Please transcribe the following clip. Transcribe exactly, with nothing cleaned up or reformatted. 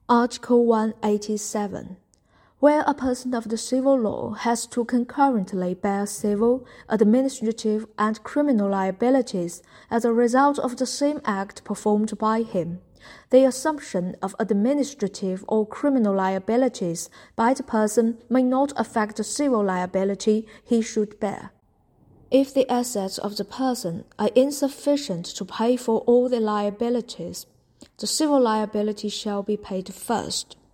Article one eighty-seven. Where a person of the civil law has to concurrently bear civil, administrative, and criminal liabilities as a result of the same act performed by him, the assumption of administrative or criminal liabilities by the person may not affect the civil liability he should bear. If the assets of the person are insufficient to pay for all the liabilities, the civil liability shall be paid first.